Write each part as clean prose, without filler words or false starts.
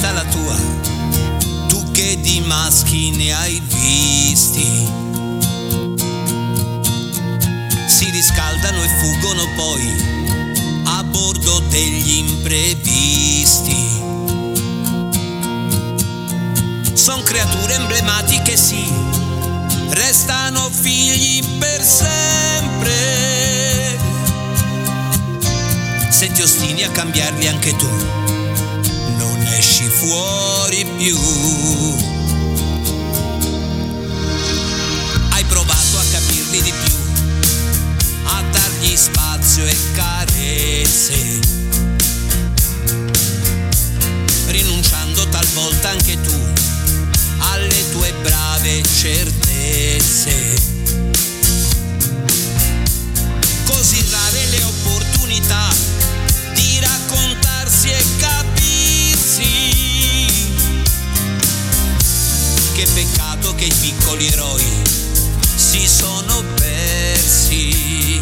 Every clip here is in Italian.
realista la tua, tu che di maschi ne hai visti. Si riscaldano e fuggono poi a bordo degli imprevisti. Son creature emblematiche, sì, restano figli per sempre. Se ti ostini a cambiarli anche tu, non esci fuori più. Hai provato a capirli di più, a dargli spazio e carezze, rinunciando talvolta anche tu alle tue brave certezze. Così rare le opportunità di raccontarsi e capirsi. Che peccato che i piccoli eroi si sono persi.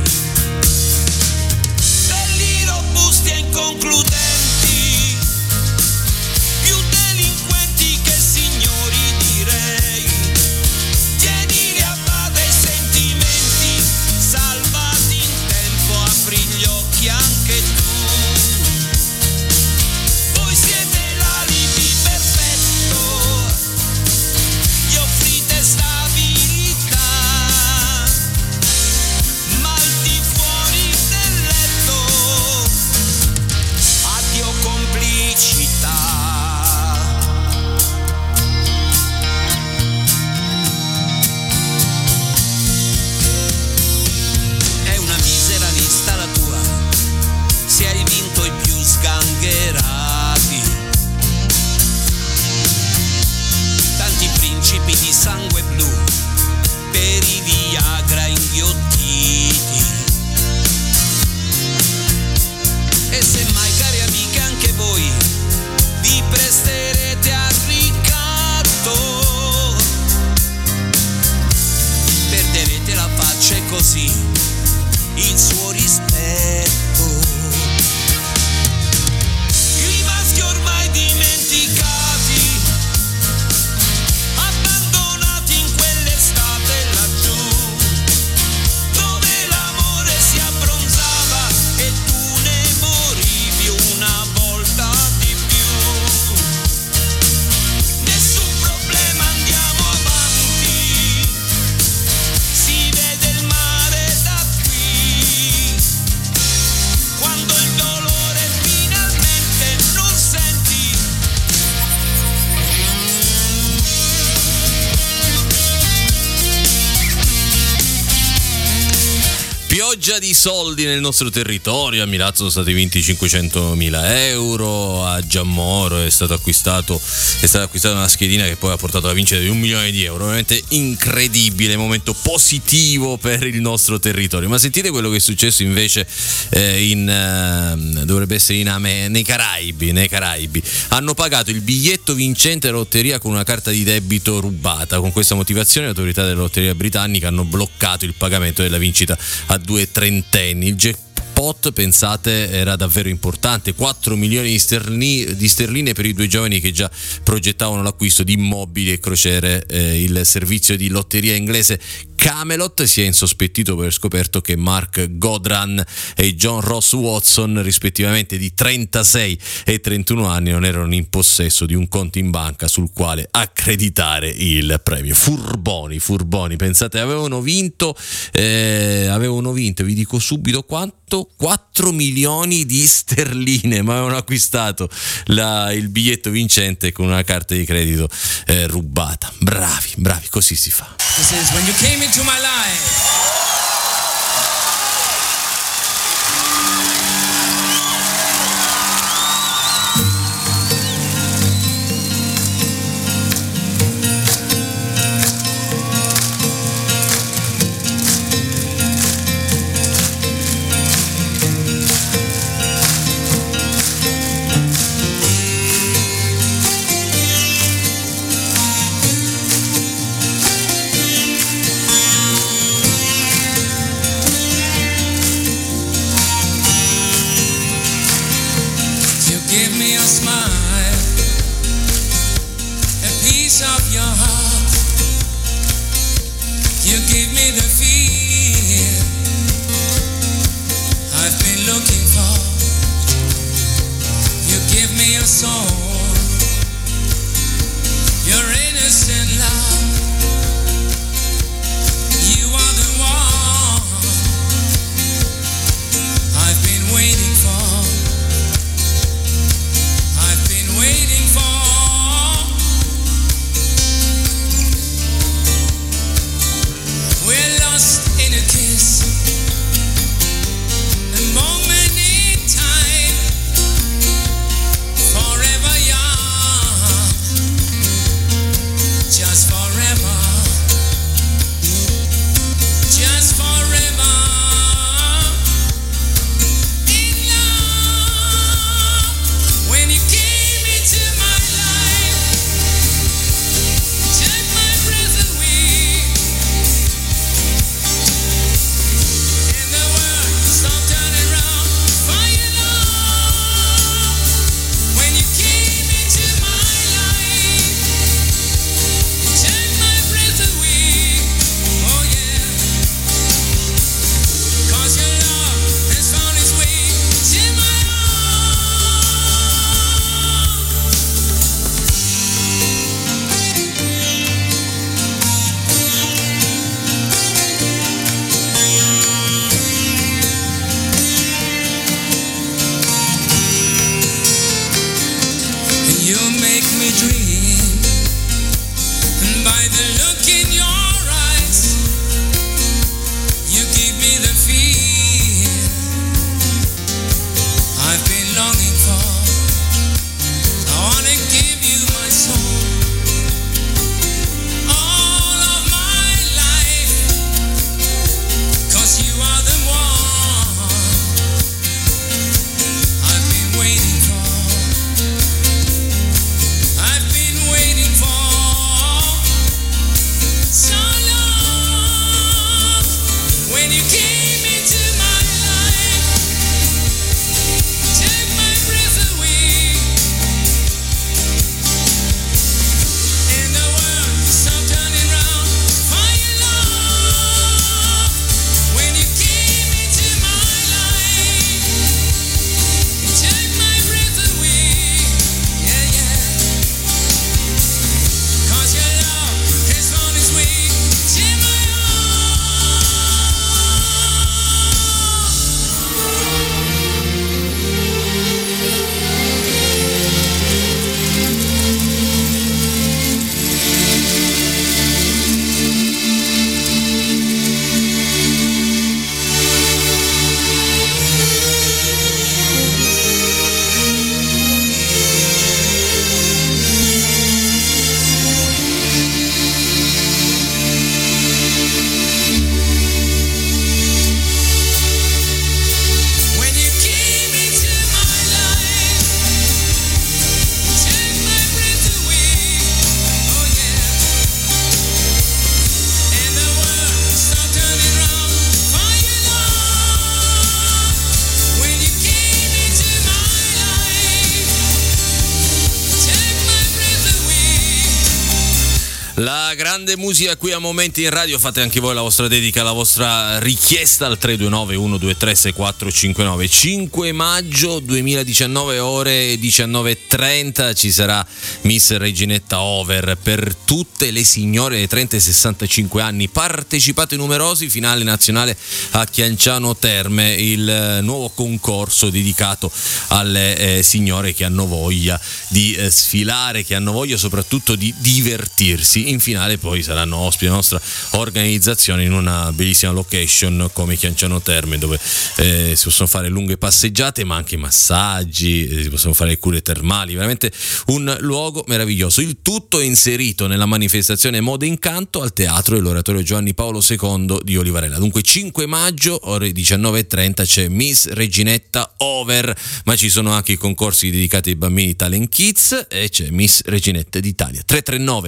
Belli, robusti e inconcludenti, più delinquenti che signori direi. Tienili a bada i sentimenti, salvati in tempo, apri gli occhi anche tu. Voi siete l'alibi perfetto, gli offrite stabilità, ma al di fuori del letto addio complicità. È una misera lista la tua, se hai vinto i più sgangherati. Tanti principi di sangue blu per i Viagra inghiottiti. E semmai, cari amiche, anche voi vi presterete al ricatto, perderete la faccia e così il suo rispetto. I maschi ormai dimenticati, abbandonati in quell'estate laggiù, dove l'amore si abbronzava e tu ne morivi una volta di più. Nessun problema, andiamo avanti, si vede il mare da qui. Quando il dolore finalmente non senti. Pioggia di soldi nel nostro territorio. A Milazzo sono stati vinti 500.000 euro, a Giammoro è stata acquistata una schedina che poi ha portato alla vincita di 1 milione di euro. Veramente incredibile, momento positivo per il nostro territorio. Ma sentite quello che è successo invece dovrebbe essere nei Caraibi. Hanno pagato il biglietto vincente della lotteria con una carta di debito rubata. Con questa motivazione le autorità della lotteria britannica hanno bloccato il pagamento della vincita a 2 trentenni. Il jackpot, pensate, era davvero importante: 4 milioni di sterline per i 2 giovani che già progettavano l'acquisto di immobili e crociere. Il servizio di lotteria inglese Camelot si è insospettito per aver scoperto che Mark Godran e John Ross Watson, rispettivamente di 36 e 31 anni, non erano in possesso di un conto in banca sul quale accreditare il premio. Furboni, pensate, avevano vinto, vi dico subito quanto: 4 milioni di sterline, ma avevano acquistato il biglietto vincente con una carta di credito rubata. Bravi, così si fa. This is when you came into my life. Grande musica qui a Momenti in Radio. Fate anche voi la vostra dedica, la vostra richiesta al 329 123 6459. 5 maggio 2019, ore 19:30, ci sarà Miss Reginetta Over per tutte le signore dei 30 e 65 anni. Partecipate numerosi, finale nazionale a Chianciano Terme, il nuovo concorso dedicato alle signore che hanno voglia di sfilare, che hanno voglia soprattutto di divertirsi. In finale poi saranno ospiti della nostra organizzazione in una bellissima location come Chianciano Terme, dove si possono fare lunghe passeggiate ma anche massaggi, si possono fare cure termali, veramente un luogo meraviglioso. Il tutto è inserito nella manifestazione Moda Incanto al Teatro dell'Oratorio Giovanni Paolo II di Olivarella. Dunque 5 maggio ore 19:30 c'è Miss Reginetta Over, ma ci sono anche i concorsi dedicati ai bambini Talent Kids e c'è Miss Reginetta d'Italia. 339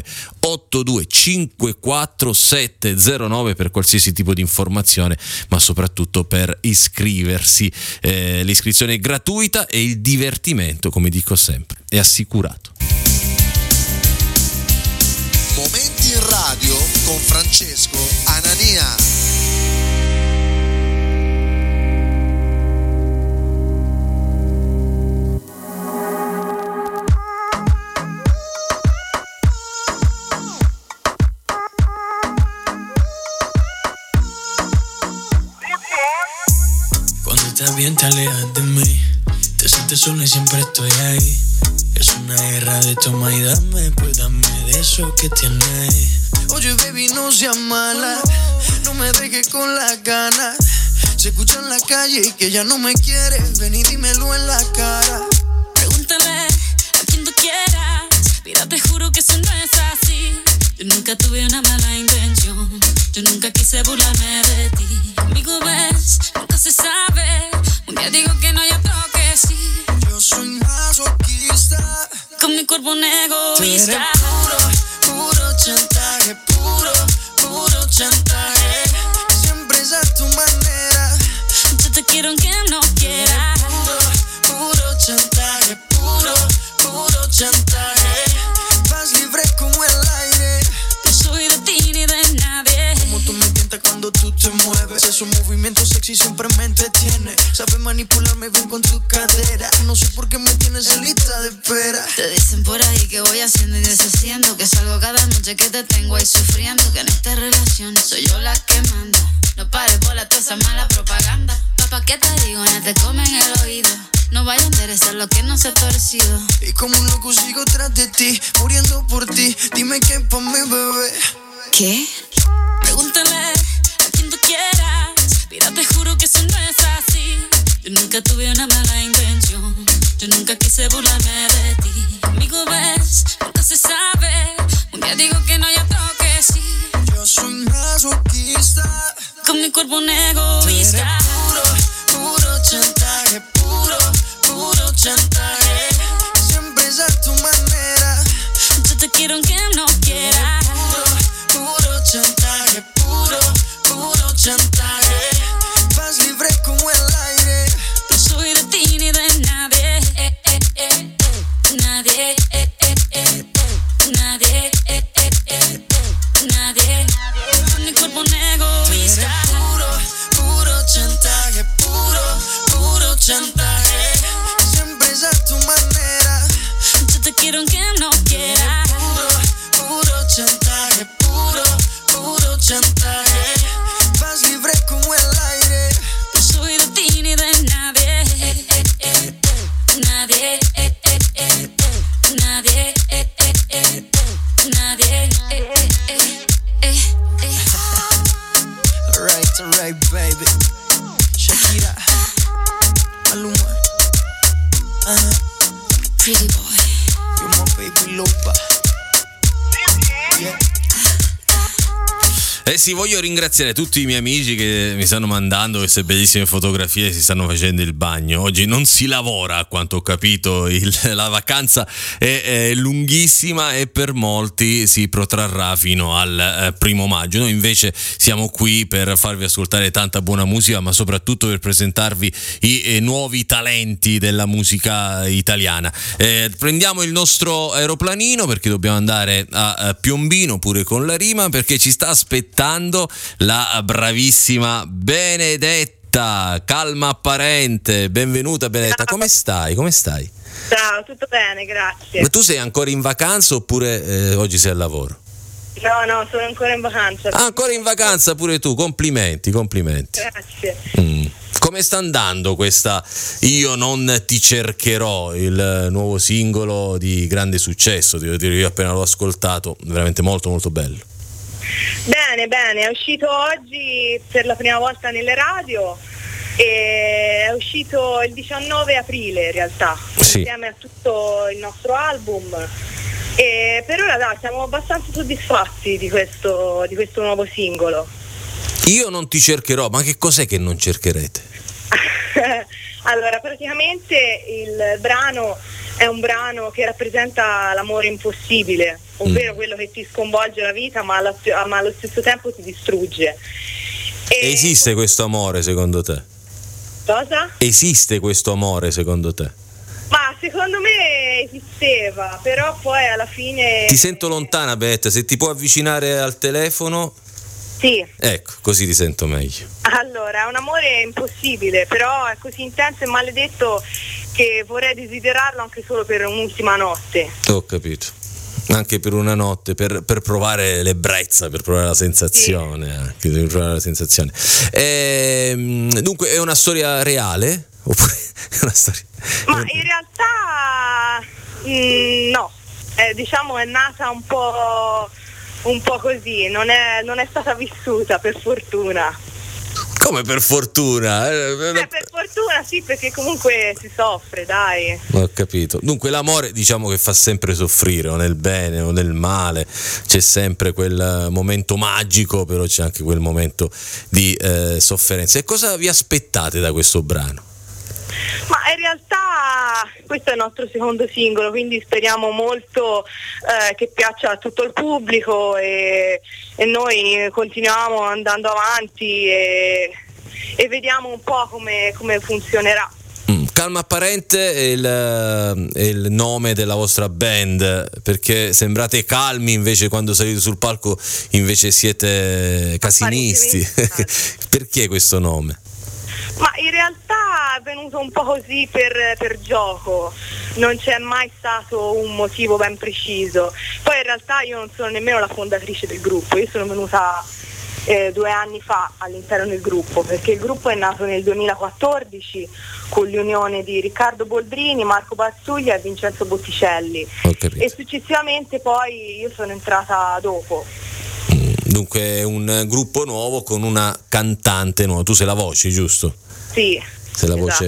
8254 709 per qualsiasi tipo di informazione, ma soprattutto per iscriversi. L'iscrizione è gratuita e il divertimento, come dico sempre, è assicurato. Momenti in Radio con Francesco Anania. Estás bien, te alejas de mí. Te sientes sola y siempre estoy ahí. Es una guerra de toma y dame, pues dame de eso que tienes. Oye, baby, no seas mala, no me dejes con las ganas. Se escucha en la calle que ya no me quieres, ven y dímelo en la cara. Pregúntale a quien tú quieras, mira, te juro que eso no es así. Yo nunca tuve una mala intención, yo nunca quise burlarme de ti. Conmigo ves, nunca se sabe, un día digo que no y otro que sí. Yo soy masoquista, con mi cuerpo un egoísta. Tú eres puro chantaje, puro chantaje. Siempre es a tu manera, yo te quiero aunque no quieras. Puro chantaje, puro chantaje. Vas libre como el aire, no soy de ti ni de nadie. Como tú me tientas cuando tú te mueves, esos movimientos sexy siempre me entretiene. Sabes manipularme bien con tu cadera, no sé por qué me tienes en lista de espera. Te dicen por ahí que voy haciendo y deshaciendo, que salgo cada noche que te tengo ahí sufriendo, que en esta relación soy yo la que manda. No pares bola toda esa mala propaganda. Papá, ¿qué te digo? No te comen el oído, no vaya a interesar lo que no se ha torcido. Y como un loco sigo tras de ti, muriendo por ti, dime qué pa' mi bebé. ¿Qué? Pregúntale a quien tú quieras, mira, te juro que eso no es así. Yo nunca tuve una mala intención, yo nunca quise burlarme de ti. Conmigo ves, nunca se sabe, un día digo que no y otro que sí. Yo soy masoquista, con mi cuerpo un egoísta. Puro chantaje, puro chantaje. Siempre es a tu manera, yo te quiero aunque no quieras. Puro chantaje, puro chantaje. Vas libre como el aire, no soy de ti ni de nadie. Nadie, nadie, nadie. Con mi cuerpo un egoísta. Puro chantaje, puro chantaje. Siempre es a tu manera, yo te quiero aunque no quieras. Puro chantaje, puro chantaje. Vas libre como el aire, no soy de ti ni de nadie. Nadie, nadie, nadie. Alright, baby. Shakira, Maluma, Pretty boy, you're my baby lover. Yeah. Sì, voglio ringraziare tutti i miei amici che mi stanno mandando queste bellissime fotografie, si stanno facendo il bagno. Oggi non si lavora, a quanto ho capito, la vacanza è lunghissima e per molti si protrarrà fino al 1 maggio. Noi invece siamo qui per farvi ascoltare tanta buona musica, ma soprattutto per presentarvi i nuovi talenti della musica italiana. Prendiamo il nostro aeroplanino perché dobbiamo andare a Piombino pure con la rima, perché ci sta aspettando la bravissima Benedetta, Calma Apparente. Benvenuta Benedetta. Ciao. Come stai? Ciao, tutto bene, grazie. Ma tu sei ancora in vacanza oppure oggi sei al lavoro? No, sono ancora in vacanza. Ancora in vacanza pure tu, complimenti. Grazie. Come sta andando questa Io non ti cercherò, il nuovo singolo di grande successo? Devo dire, io appena l'ho ascoltato, veramente molto molto bello. Bene, è uscito oggi per la prima volta nelle radio e è uscito il 19 aprile in realtà, sì, insieme a tutto il nostro album. E per ora siamo abbastanza soddisfatti di questo nuovo singolo. Io non ti cercherò, ma che cos'è che non cercherete? Allora, praticamente il brano è un brano che rappresenta l'amore impossibile, ovvero quello che ti sconvolge la vita ma allo stesso tempo ti distrugge. Esiste questo amore secondo te? Cosa? Esiste questo amore secondo te? Ma secondo me esisteva, però poi alla fine... Ti sento lontana Benedetta, se ti puoi avvicinare al telefono... Sì. Ecco, così ti sento meglio. Allora, è un amore impossibile, però è così intenso e maledetto che vorrei desiderarlo anche solo per un'ultima notte. Ho capito. Anche per una notte, per provare l'ebbrezza, per provare la sensazione, sì. Anche per provare la sensazione. Dunque, è una storia reale? Oppure è una storia... Ma in realtà no, diciamo è nata un po' così, non è stata vissuta per fortuna. Come per fortuna? Per fortuna sì, perché comunque si soffre, dai. Ho capito. Dunque l'amore diciamo che fa sempre soffrire, o nel bene o nel male, c'è sempre quel momento magico, però c'è anche quel momento di sofferenza. E cosa vi aspettate da questo brano? Ma in realtà questo è il nostro secondo singolo, quindi speriamo molto che piaccia a tutto il pubblico e noi continuiamo andando avanti e vediamo un po' come funzionerà. Calma Apparente è il nome della vostra band, perché sembrate calmi, invece quando salite sul palco invece siete casinisti. Perché questo nome? Ma in realtà è venuto un po' così per gioco, non c'è mai stato un motivo ben preciso. Poi in realtà io non sono nemmeno la fondatrice del gruppo, io sono venuta 2 anni fa all'interno del gruppo, perché il gruppo è nato nel 2014 con l'unione di Riccardo Boldrini, Marco Bazzuglia e Vincenzo Botticelli, e successivamente poi io sono entrata dopo. Dunque è un gruppo nuovo con una cantante nuova, tu sei la voce, giusto? Sì. Sei la voce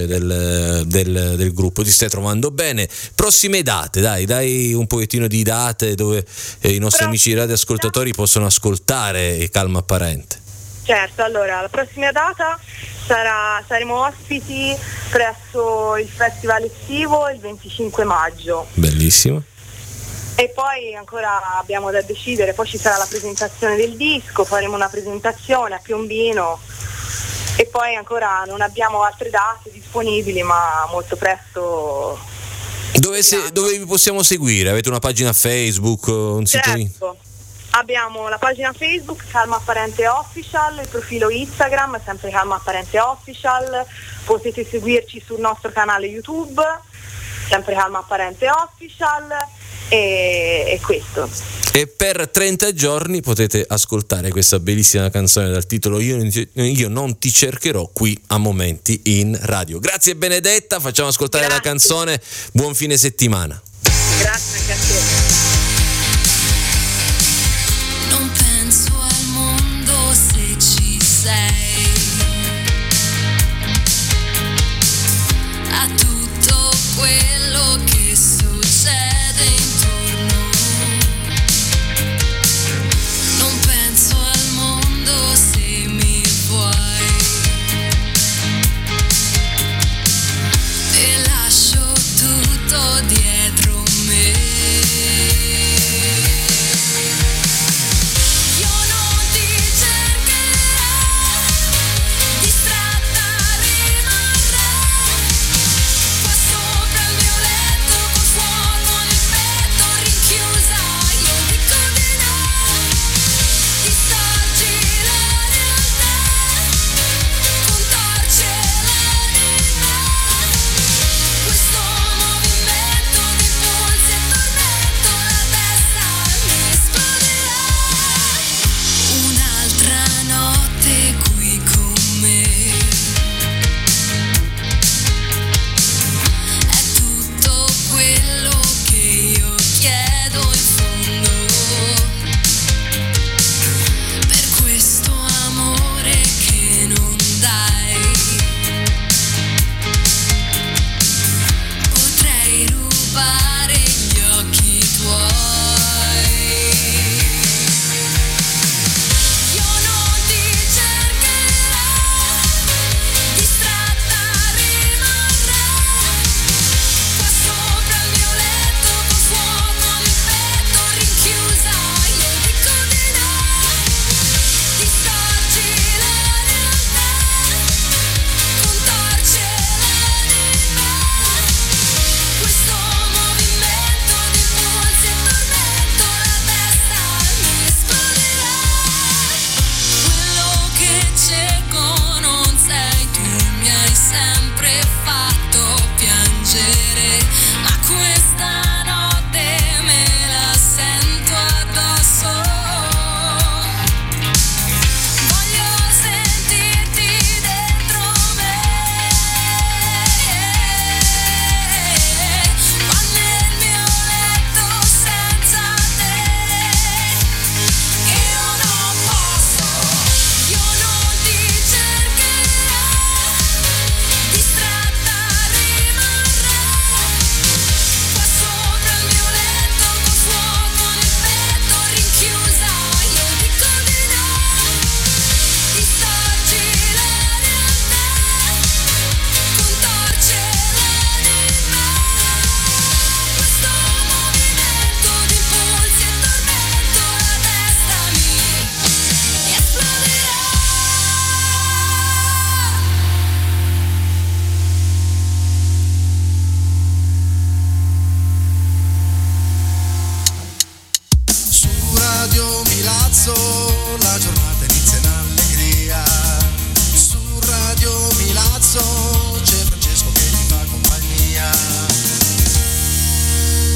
del gruppo, ti stai trovando bene. Prossime date, dai un pochettino di date dove i nostri amici radioascoltatori possono ascoltare Calma Apparente. Certo, allora la prossima data saremo ospiti presso il festival estivo il 25 maggio. Bellissimo. E poi ancora abbiamo da decidere, poi ci sarà la presentazione del disco, faremo una presentazione a Piombino e poi ancora non abbiamo altre date disponibili, ma molto presto. Dove vi possiamo seguire? Avete una pagina Facebook, un sito? Certo, abbiamo la pagina Facebook Calma Apparente Official, il profilo Instagram sempre Calma Apparente Official, potete seguirci sul nostro canale YouTube sempre Calma Apparente Official. E questo. E per 30 giorni potete ascoltare questa bellissima canzone dal titolo Io non ti cercherò qui a Momenti in Radio. Grazie Benedetta, facciamo ascoltare la canzone. Buon fine settimana. Grazie anche a te.